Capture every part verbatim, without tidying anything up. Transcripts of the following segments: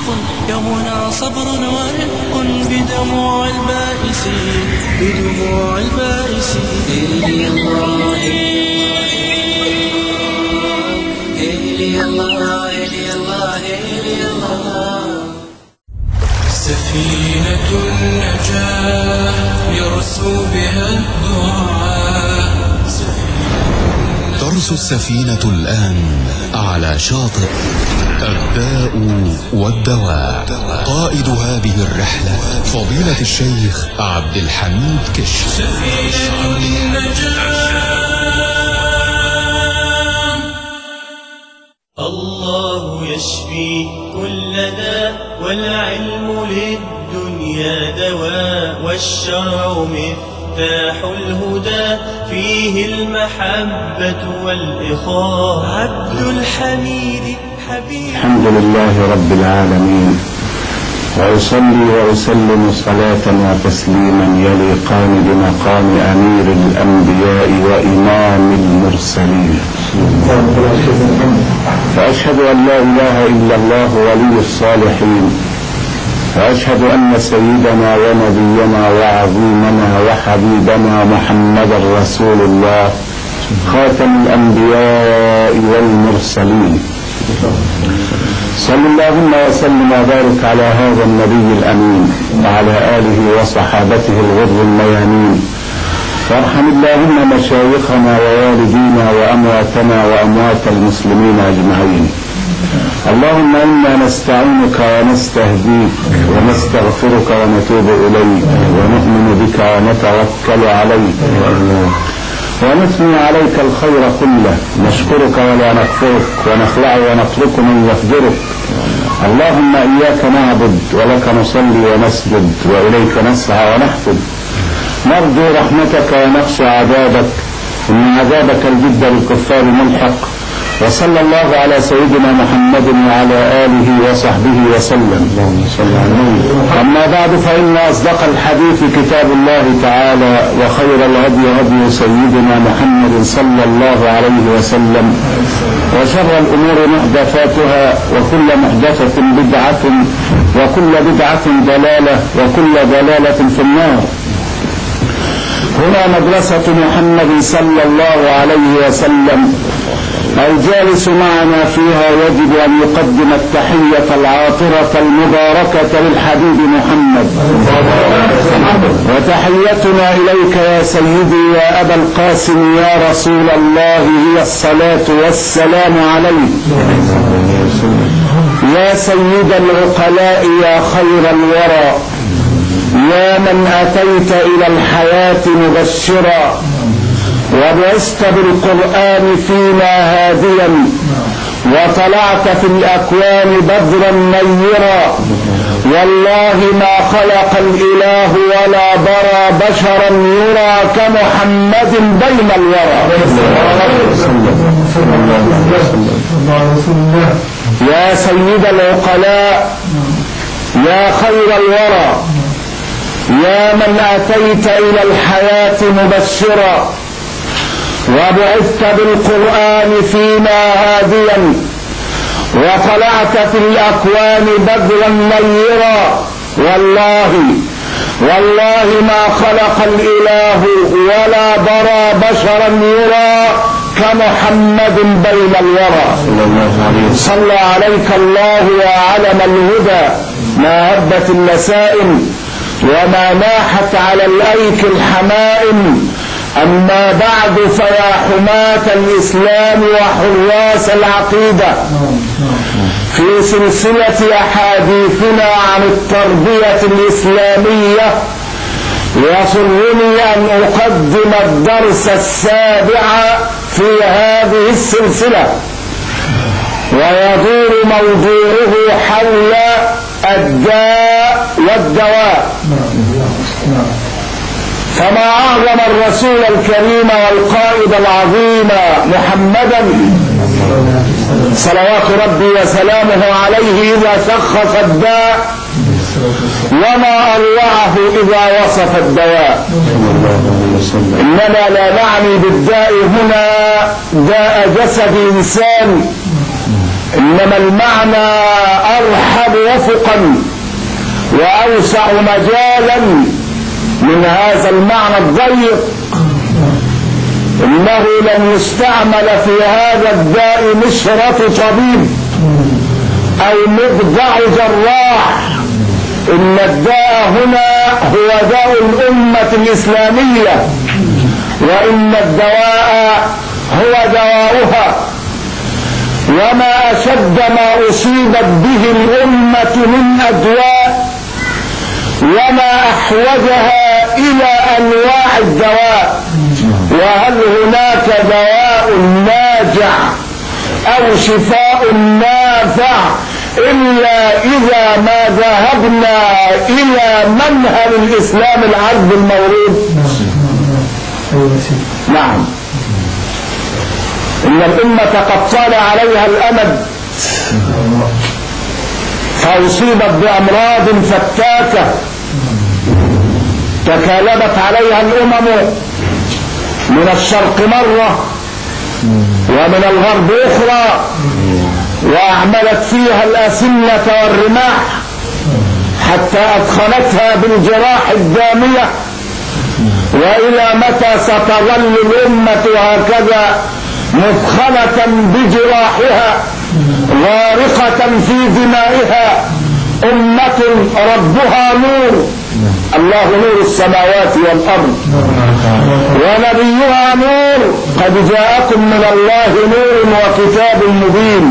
يومنا صبر ورفق بدموع البائسين بدموع البائسين. إلي الله إلي الله إلي الله إلي الله. سفينة النجاة يرسو بها الدعاء. ترسو السفينة الآن على شاطئ الداء والدواء. قائد هذه الرحلة فضيلة الشيخ عبد الحميد كشك. سفينة النجاة. الله يشفي كل داء والعلم للدنيا دواء والشرع مفتاح الهدى فيه المحبة والإخاء. عبد الحميد حبيب. الحمد لله رب العالمين، وأصلي وأسلم صلاة وتسليما يليقان بمقام أمير الأنبياء وإمام المرسلين. فأشهد أن لا إله إلا الله ولي الصالحين، وأشهد أن سيدنا ونبينا وعظيمنا وحبيبنا محمدا رسول الله خاتم الأنبياء والمرسلين. صلى اللهم وسلم وبارك على هذا النبي الأمين وعلى آله وصحابته الغر الميامين. وارحم اللهم مشايخنا ووالدينا وأمواتنا وأموات المسلمين أجمعين. اللهم إنا نستعينك ونستهديك ونستغفرك ونتوب إليك ونؤمن بك ونتوكل عليك ونثني عليك الخير كله. نشكرك ولا نكفرك ونخلع ونترك من يفجرك. اللهم إياك نعبد ولك نصلي ونسجد وإليك نسعى ونحفد. نرجو رحمتك ونخشى عذابك، إن عذابك الجد للكفار ملحق. وصلى الله على سيدنا محمد وعلى آله وصحبه وسلم. أما بعد، فإن أصدق الحديث كتاب الله تعالى، وخير الهدي هدي سيدنا محمد صلى الله عليه وسلم، وشر الأمور محدثاتها، وكل محدثة بدعة، وكل بدعة ضلالة، وكل ضلالة في النار. هنا مدرسة محمد صلى الله عليه وسلم. الجالس معنا فيها يجب أن يقدم التحية العاطرة المباركة للحبيب محمد. وتحيتنا إليك يا سيدي يا أبا القاسم يا رسول الله هي الصلاة والسلام عليك يا سيد العقلاء يا خير الورى، يا من أتيت إلى الحياة مبشرا وبعثت بالقرآن فينا هاديا، وطلعت في الأكوان بدرا منيرا. والله ما خلق الإله ولا برى بشرا يرى كمحمد بين الورى. يا سيد العقلاء يا خير الورى، يا من أتيت إلى الحياة مبشرا وبعثت بالقرآن فينا هاديا، وطلعت في الأكوان بدرا منيرا. والله والله ما خلق الإله ولا برى بشرا يرى كمحمد بين الورى. صلى عليك الله يا علم الهدى، ما هبت النسائم وما ناحت على الأيك الحمائم. أما بعد، فيا حماة الإسلام وحراس العقيدة، في سلسلة أحاديثنا عن التربية الإسلامية يسرني أن أقدم الدرس السابع في هذه السلسلة، ويدور موضوعه حول الداء والدواء. فما أعظم الرسول الكريم والقائد العظيم محمدا صلوات ربي وسلامه عليه إذا شخص الداء، وما أروعه إذا وصف الدواء. إننا لا نعني بالداء هنا داء جسد إنسان، إنما المعنى أرحب أفقا وأوسع مجالا من هذا المعنى الضيق. إنه لم يستعمل في هذا الداء مشرة طبيب أو مضجع جراح، إن الداء هنا هو داء الأمة الإسلامية، وإن الدواء هو دواؤها. وما أشد ما أصيبت به الأمة من أدواء، وما أحوجها إلى أنواع الدواء. وهل هناك دواء ناجع أو شفاء نافع إلا إذا ما ذهبنا إلى منهل الإسلام العذب المورود؟ نعم. إن الأمة قد طال عليها الأمد فأصيبت بأمراض فتاكة تكالبت عليها الأمم من الشرق مرة ومن الغرب أخرى، وأعملت فيها الأسنة والرماح حتى أدخلتها بالجراح الدامية. وإلى متى ستظل الأمة هكذا مثخنة بجراحها غارقة في دمائها؟ أمة ربها نور، الله نور السماوات والأرض، ونبيها نور، قد جاءكم من الله نور وكتاب مبين.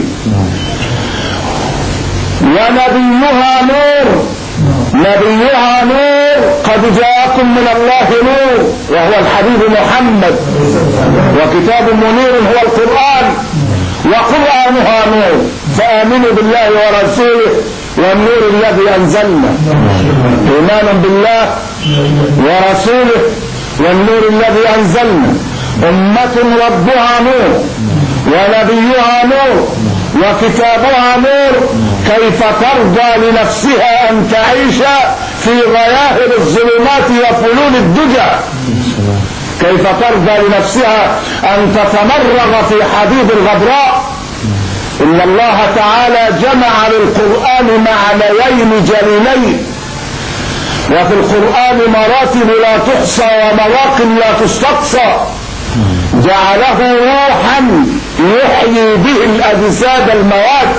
ونبيها نور، نبيها نور، قد جاءكم من الله نور، وهو الحبيب محمد، وكتاب منير هو القرآن، وقرآنها نور. فآمنوا بالله ورسوله والنور الذي أنزلنا. إيمان بالله ورسوله والنور الذي أنزلنا. أمة ربها نور ونبيها نور وكتابها نور، كيف ترضى لنفسها أن تعيش في غياهب الظلمات وفلول الدجى؟ كيف ترضى لنفسها أن تتمرغ في حديد الغبراء؟ إن الله تعالى جمع للقرآن معنيين جليلين، وفي القرآن مراتب لا تحصى ومواقف لا تستقصى. جعله روحا يحيي به الأجساد الموات،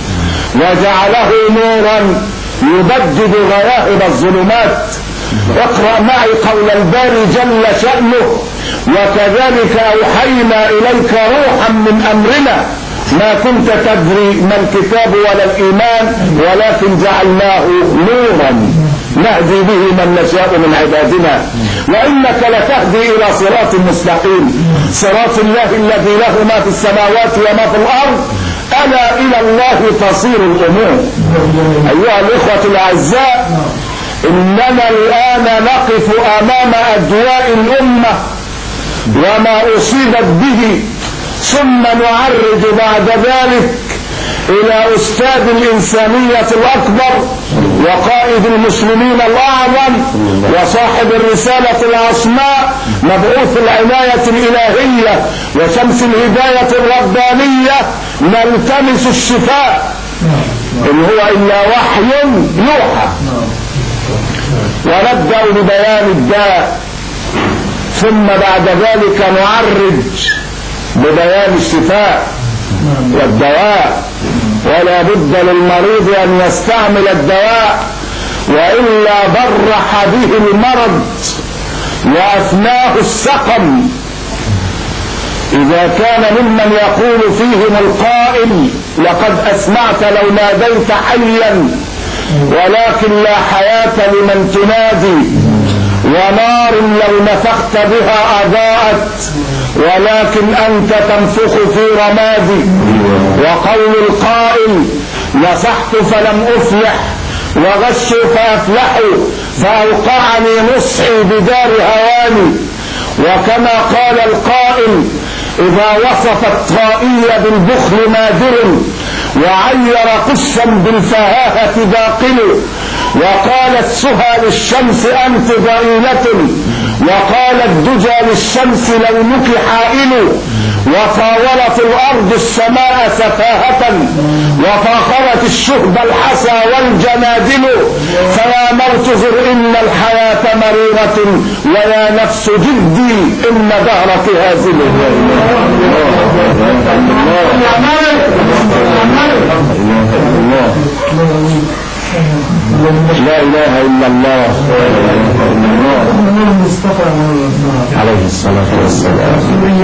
وجعله نورا يبدد غياهب الظلمات. اقرأ معي قول الباري جل شأنه: وكذلك أوحينا إليك روحا من أمرنا ما كنت تدري ما الكتاب ولا الإيمان ولكن جعلناه نورا نهدي به من نشاء من عبادنا وإنك لتهدي إلى صراط مستقيم، صراط الله الذي له ما في السماوات وما في الأرض، ألا إلى الله تصير الأمور. أيها الإخوة الأعزاء، إننا الآن نقف أمام أدواء الأمة وما أصيبت به، ثم نعرج بعد ذلك إلى أستاذ الإنسانية الأكبر وقائد المسلمين الأعظم وصاحب الرسالة العصماء، مبعوث العناية الإلهية وشمس الهداية الربانية، نلتمس الشفاء، إن هو إلا وحي يوحى. ونبدأ ببيان الداء، ثم بعد ذلك نعرج ببيان الشفاء والدواء. ولا بد للمريض أن يستعمل الدواء، وإلا برح به المرض وأثناه السقم. إذا كان ممن يقول فيهم القائل: لقد أسمعت لو ناديت حيا ولكن لا حياة لمن تنادي، ونار لو نفخت بها أضاءت ولكن أنت تنفخ في رمادي. وقول القائل: نصحت فلم أفلح وغشوا فأفلحوا فأوقعني نصحي بدار هواني. وكما قال القائل: إذا وصف الطائي بالبخل نادر وعير قسا بالفهاهة باقل. وقال السهى للشمس أنت ضئيلة، وقال الدجى للشمس لونك حائل. وطاولت الأرض السماء سفاهة وفاخرت الشهب الحسى والجنادل فيا موت زر إن الحياة مريرة ويا نفس جدي إن دهرك هازل. لا إله إلا الله عليه الصلاة والسلام.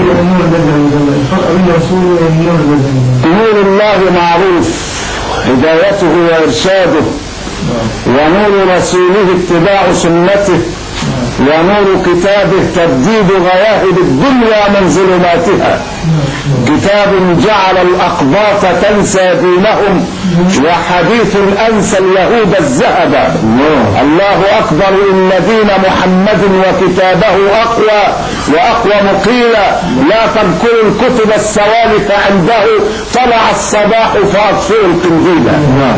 نور الله معروف هدايته وإرشاده، ونور رسوله اتباع سنته، ونور كتابه تبديد غواهب الدنيا من ظلماتها. كتاب جعل الأقباط تنسى دينهم وحديث أنسى اليهود الذهب. الله أكبر إن دين محمد وكتابه أقوى وأقوم قيلا لا تذكروا الكتب السوالف عنده طلع الصباح فأطفئوا القنديل.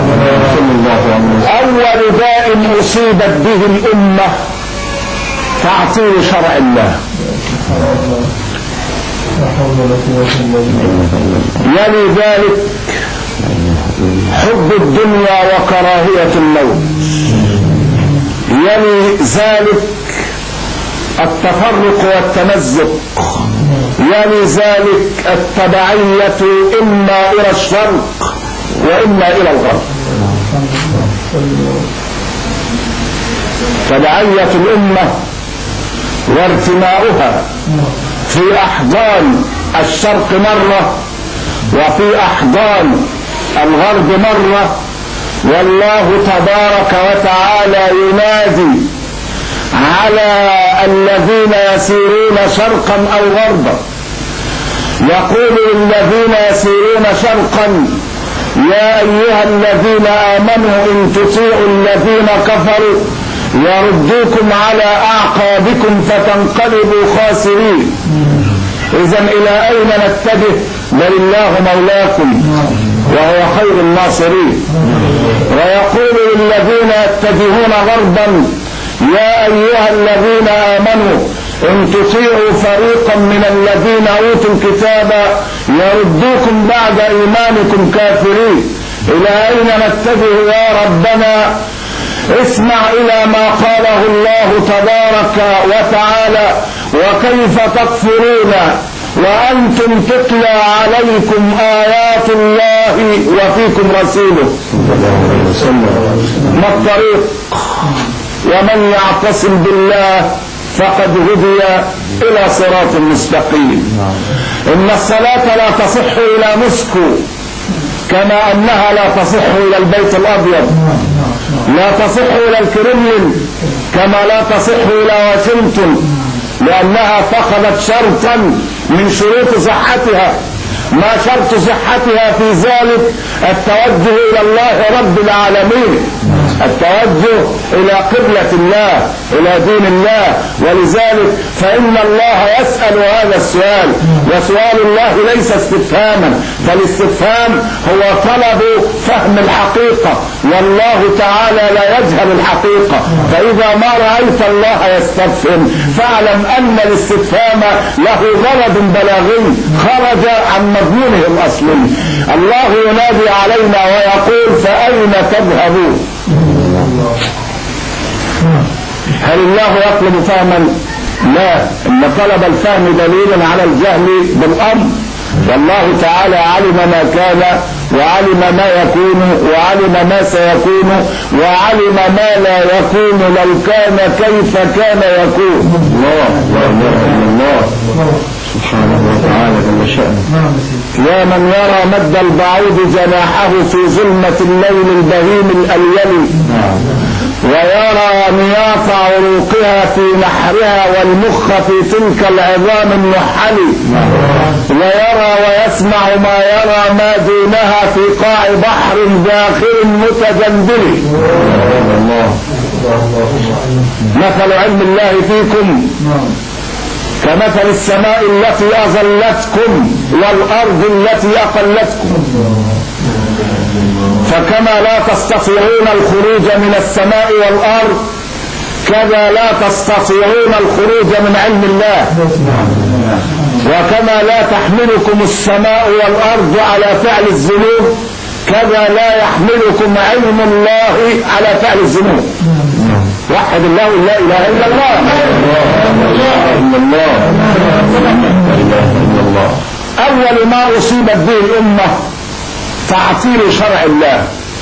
أول داء أصيبت به الأمة تعطيل شرع الله. يلي ذلك حب الدنيا وكراهية الموت. يلي ذلك التفرق والتمزق. يلي ذلك التبعية إما إلى الشرق وإما إلى الغرب. تبعية الأمة وارتماؤها في أحضان الشرق مرة وفي أحضان الغرب مرة. والله تبارك وتعالى ينادي على الذين يسيرون شرقا أو غربا، يقول للذين يسيرون شرقا يا أيها الذين آمنوا إن تطيعوا الذين كفروا يردوكم على أعقابكم فتنقلبوا خاسرين. إذن إلى أين نتجه؟ بل الله مولاكم وهو خير الناصرين. ويقول للذين يتجهون غربا يا أيها الذين آمنوا إن تطيعوا فريقا من الذين أوتوا الكتاب يردوكم بعد إيمانكم كافرين. إلى أين نتجه يا ربنا؟ اسمع إلى ما قاله الله تبارك وتعالى وكيف تكفرون وأنتم تتلى عليكم آيات الله وفيكم رسوله. ما الطريق؟ ومن يعتصم بالله فقد هدي إلى صراط مستقيم. إن الصلاة لا تصح إلى موسكو كما أنها لا تصح إلى البيت الأبيض، لا تصح إلى الكرملين كما لا تصح إلى واشنطن، لأنها فقدت شرطا من شروط صحتها. ما شرط صحتها في ذلك؟ التوجه إلى الله رب العالمين، التوجه إلى قبلة الله، إلى دين الله. ولذلك فإن الله يسأل هذا السؤال، وسؤال الله ليس استفهاما، فالاستفهام هو طلب فهم الحقيقة، والله تعالى لا يجهل الحقيقة. فإذا ما رأيت الله يستفهم فاعلم أن الاستفهام له غرض بلاغي خرج عن مضمونه الأصلي. الله ينادي علينا ويقول فأين تذهبون؟ هل الله يطلب فهما؟ لا، إن طلب الفهم دليل على الجهل بالأمر. والله تعالى علم ما كان وعلم ما يكون وعلم ما سيكون وعلم ما لا يكون لو كان كيف كان يكون. الله الله سبحانه وتعالى جل شأنه. يا من يرى مد البعوض جناحه في ظلمة الليل البهيم الأليل، ويرى نياط عروقها في نحرها والمخ في تلك العظام النحل، ويرى ويسمع ما يرى ما دونها في قاع بحر داخل متجندل. مثل علم الله فيكم كمثل السماء التي أظلتكم والأرض التي أقلتكم. فكما لا تستطيعون الخروج من السماء والأرض كذا لا تستطيعون الخروج من علم الله. وكما لا تحملكم السماء والأرض على فعل الذنوب كذا لا يحملكم علم الله على فعل الذنوب. وحد الله لا إله إلا الله. أول ما أصيبت به الأمة تعطيل شرع الله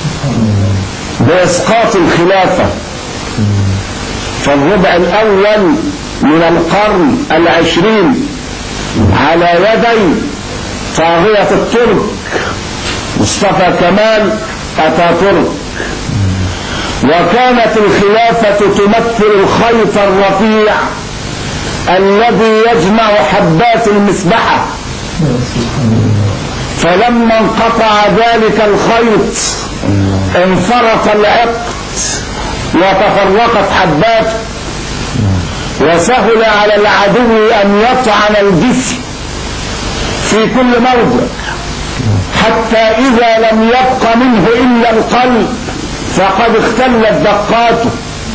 بإسقاط الخلافة في الربع الأول من القرن العشرين على يدي طاغية الترك مصطفى كمال أتاتورك. وكانت الخلافة تمثل الخيط الرفيع الذي يجمع حبات المسبحة، فلما انقطع ذلك الخيط انفرط العقد وتفرقت حباته، وسهل على العدو أن يطعن الجسم في كل موضع، حتى إذا لم يبق منه إلا القلب فقد اختلت دقاته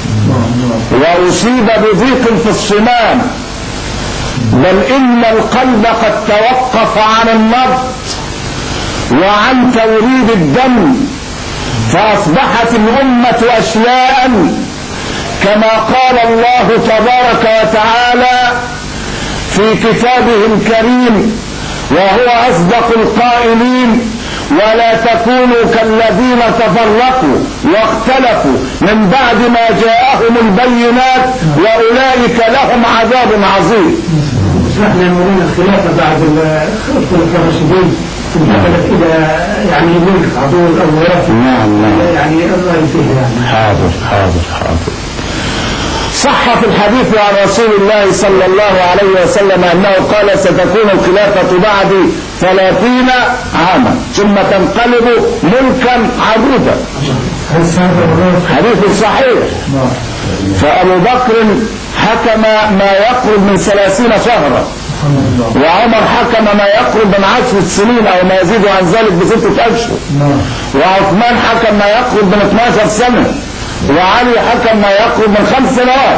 وأصيب بضيق في الصمام، بل إن القلب قد توقف عن النبض وعن توريد الدم، فأصبحت الأمة أشلاء كما قال الله تبارك وتعالى في كتابه الكريم وهو أصدق القائلين: ولا تكونوا كالذين تفرقوا واختلفوا من بعد ما جاءهم البينات وأولئك لهم عذاب عظيم. نحن نريد الخلافة بعد الخلفاء الراشدين انتقلت إلى يعني ملك عضو أو وراثي. نعم نعم يعني الله فيه يعني. حاضر حاضر حاضر. صح في الحديث عن رسول الله صلى الله عليه وسلم أنه قال: ستكون الخلافة بعدي ثلاثين عاما ثم تنقلب ملكا عبودا. حديث صحيح. فأبو بكر حكم ما يقرب من ثلاثين شهرا، وعمر حكم ما يقرب من عشر سنين أو ما يزيد عن ذلك بستة أشهر، وعثمان حكم ما يقرب من اثناشر سنة، وعلي حكم ما يقرب من خمس سنوات.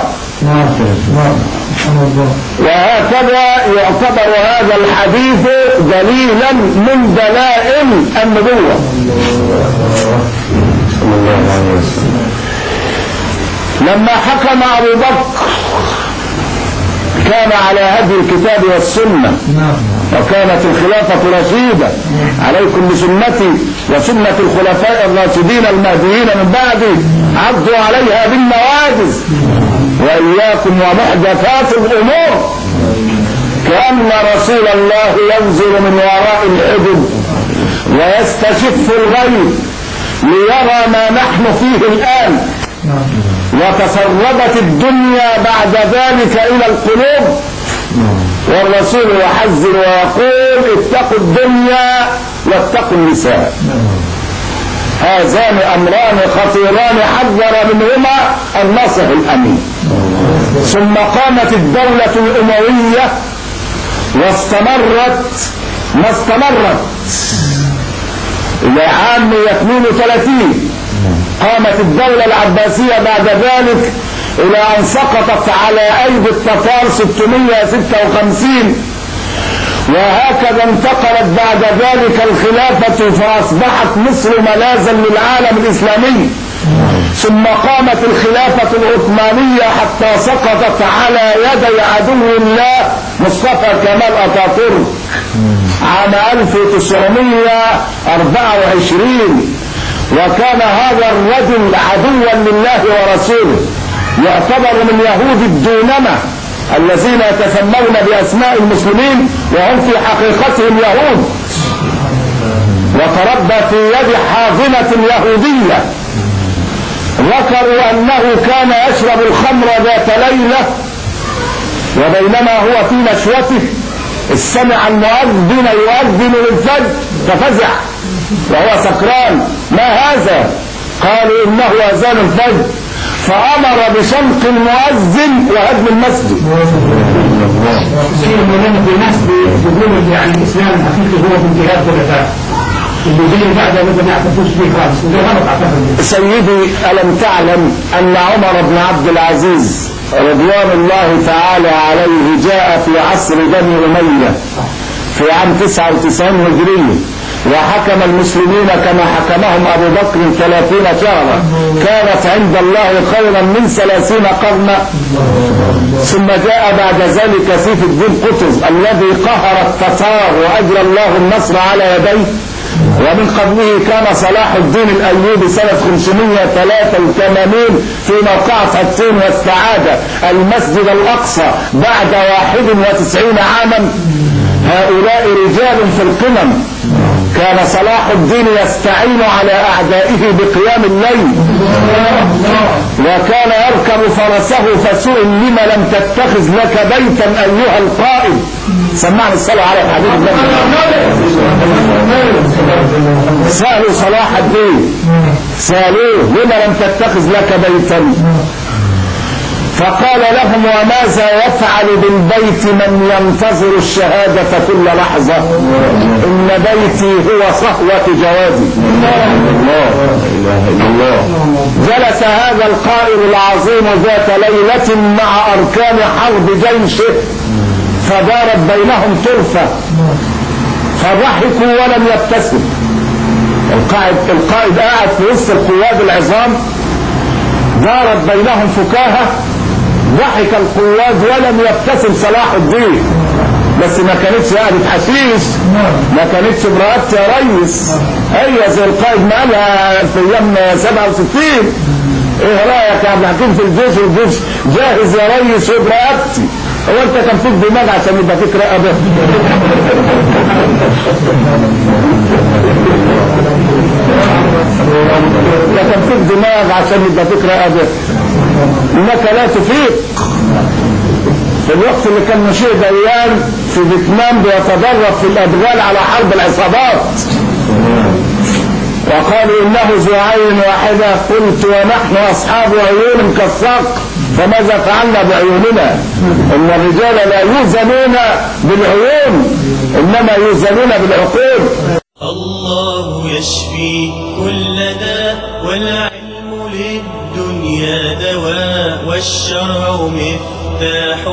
وهكذا يعتبر هذا الحديث دليلا من دلائل النبوة. لما حكم أبو بكر كان على هدي الكتاب والسنة، وكانت الخلافة رشيدة. عليكم بسنتي وسنة الخلفاء الراشدين المهديين من بعدي، عضوا عليها بالنواجذ، وإياكم ومحدثات الأمور، كأن رسول الله ينزل من وراء الحجب ويستشف الغيب ليرى ما نحن فيه الآن. وتسربت الدنيا بعد ذلك إلى القلوب، والرسول يحذر ويقول: اتقوا الدنيا واتقوا النساء. هذان أمران خطيران حذر منهما الناصح الأمين. ثم قامت الدولة الأموية واستمرت ما استمرت إلى عام مئة واثنين وثلاثين. قامت الدولة العباسية بعد ذلك إلى أن سقطت على أيدي التتار ستمائة وستة وخمسين، وهكذا انتقلت بعد ذلك الخلافة فأصبحت مصر ملاذا للعالم الإسلامي. ثم قامت الخلافة العثمانية حتى سقطت على يدي عدو الله مصطفى كمال أتاتورك عام ألف وتسعمائة وأربعة وعشرين. وكان هذا الرجل عدوا لله ورسوله، يعتبر من يهود الدونمة الذين يتسمون بأسماء المسلمين وهم في حقيقتهم يهود، وتربى في يد حاضنة يهودية. ذكروا أنه كان يشرب الخمر ذات ليلة، وبينما هو في نشوته سمع المؤذن يؤذن للفجر ففزع وهو سكران: ما هذا؟ قالوا: إنه أذان الفجر. فأمر بشنق المؤذن وهدم المسجد. في ناس بيقولوا يعني الإسلام الحقيقي هو بانتهاء الخلفاء، اللي جاي بعد ما يعترفوش فيه خالص، وده غلط. أعتقد سيدي، ألم تعلم أن عمر بن عبد العزيز رضوان الله تعالى عليه جاء في عصر بني أمية في عام تسعة وتسعين هجرية، وحكم المسلمين كما حكمهم أبو بكر ثلاثين شهرا، كانت عند الله خيرا من ثلاثين قرنا. ثم جاء بعد ذلك سيف الدين قطز الذي قهر التتار وأجرى الله النصر على يديه. ومن قبله كان صلاح الدين الأيوبي سنة خمسمائة وثلاثة وثمانين في موقعة حطين واستعاد المسجد الأقصى بعد واحد وتسعين عاما. هؤلاء رجال في القمم. كان صلاح الدين يستعين على أعدائه بقيام الليل، وكان يركب فرسه فسئل لما لم تتخذ لك بيتا أيها القائد. سمعنا الصلاة على الحبيب النبي. سألوا صلاح الدين، سألوه لما لم تتخذ لك بيتا، فقال لهم وماذا يفعل بالبيت من ينتظر الشهادة كل لحظة؟ إن بيتي هو صهوة جوادي. الله إله إلا الله. جلس هذا القائد العظيم ذات ليلة مع أركان حرب جيشه فدارت بينهم طرفة فضحكوا ولم يبتسم. القائد القائد قاعد في وسط القواد العظام، دارت بينهم فكاهة، ضحك القواد ولم يبتسم صلاح الدين. بس ما كانتش قاعدة حشيش، ما كانتش برقبت يا ريس، هي زي القائد ما قالها في ايام سبعة وستين. ايه رايك يا عبد الحكيم في الجيش؟ والجيش جاهز يا ريس وبرقبتي. هو انت كان فيك دماغ عشان يبقى فيك رقبه؟ لا كان فيك دماغ عشان يبقى فيك رقبه، انك لا تفيق. في الوقت اللي كان مشير ديان في فيتنام بيتدرب في الادغال على حرب العصابات، وقالوا انه ذو عين واحده، قلت ونحن اصحاب عيون كالصقر فماذا فعلنا بعيوننا؟ ان الرجال لا يوزنون بالعيون انما يوزنون بالعقول. الله يشفي كل داء والعلم للدنيا دواء والشرع مفتاح